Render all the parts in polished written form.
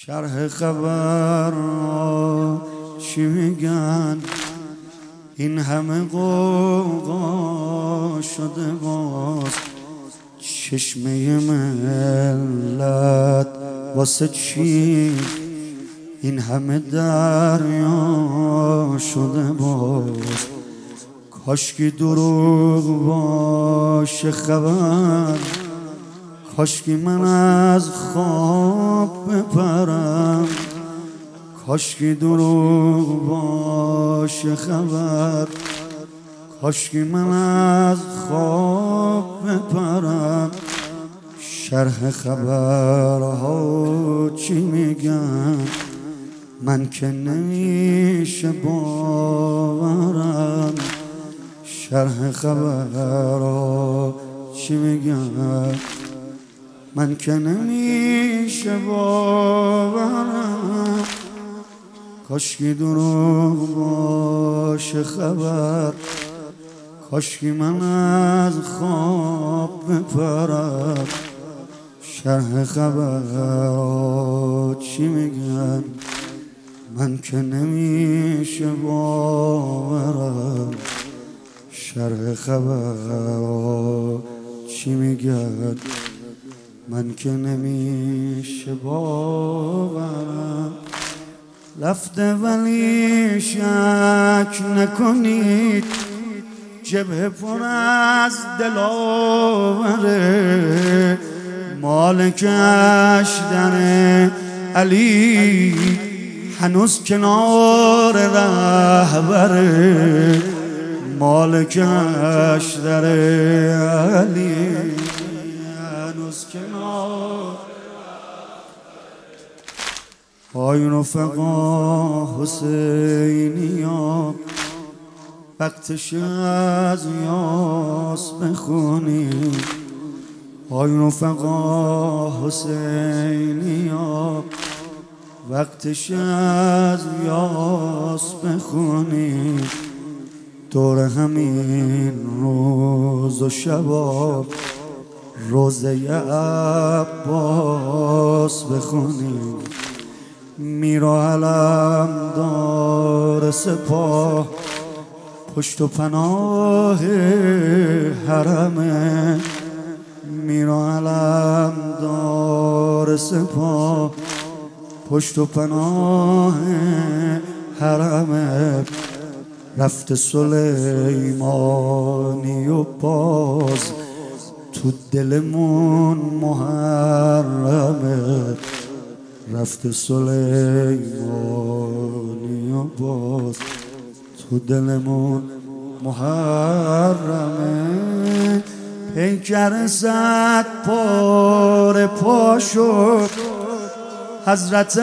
شرح خبر چی میگن؟ این همه قوقا شده باز چشمه ملت واسه چی؟ این همه دریا شده باز کاشکی دروغ باشه خبر، کاشکی من از خواب بپرم، کاشکی دروغ باشه خبر، کاشکی من از خواب بپرم. شرح خبرها چی میگن؟ من که نمیشه باورم. شرح خبرها چی میگن؟ من که نمیشه باورم. کاشکی دروغ باشه خبر، کاشکی من از خواب بپرم. شرح خبرها چی میگن؟ من که نمیشه باورم. شرح خبرها چی میگن؟ من که نمیشه باورم. رفته ولی شک نکنید، جبهه پر از دلاوره، مالک اشدر علی هنوز کنار رهبره، مالک اشدر علی هنوز کنار. های رفقا حسینیا، وقتش از یاس بخونیم. های رفقا حسینیا، وقتش از یاس بخونیم. دور همین روز و شباب روزه عباس بخونیم. میرا علم دار سپاه پشت و پناه حرمه، میرا علم دار سپاه پشت و پناه حرمه. رفت سلیمانی و باز تو دلمون محرمه، رفت سلیمانی و باز تو دلمون محرمه. پیکر صد پاره پا شد، حضرت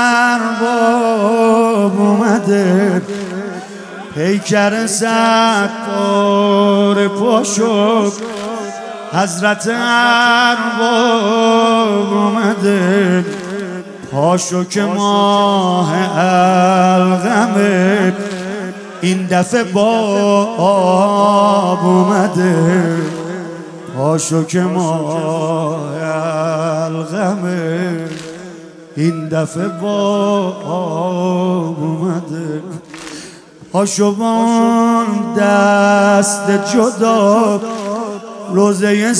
ارباب اومده. پیکر صد پاره پا شد، حضرت ارباب اومده. پاشو که ماه القمه این دفعه با آب اومده. پاشو که ماه القمه این دفعه با آب اومده. پاشو با دست جدا روزه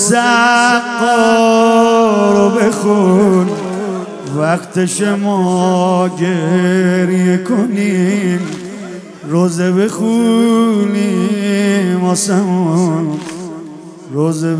سقا رو بخون، وقتش ما گریه کنیم، روزه بخونیم آسمون، روزه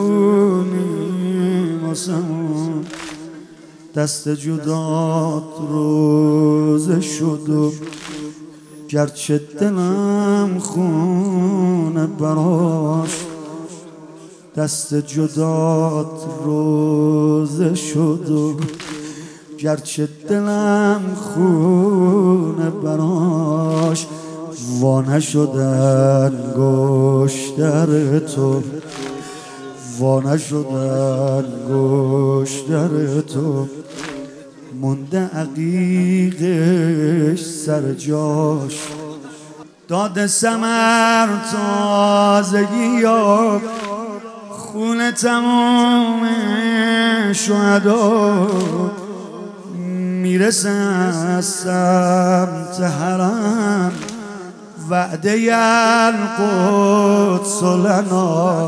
بخونیم آسمون. دست جدات روزه شد و گرچه دلم خونه براش. دست جدات روزه شد و گرچه دلم خونه براش. وانه شدن گشتر تو، وانه شدن گشتر تو، مونده عقیقش سر جاش. داد ثمر تازگی یاب خون تمام شهدا میرسم سمت حرم وعده القدس لنا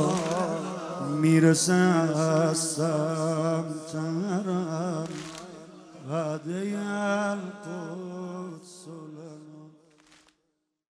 میرسم سمت حرم وعده القدس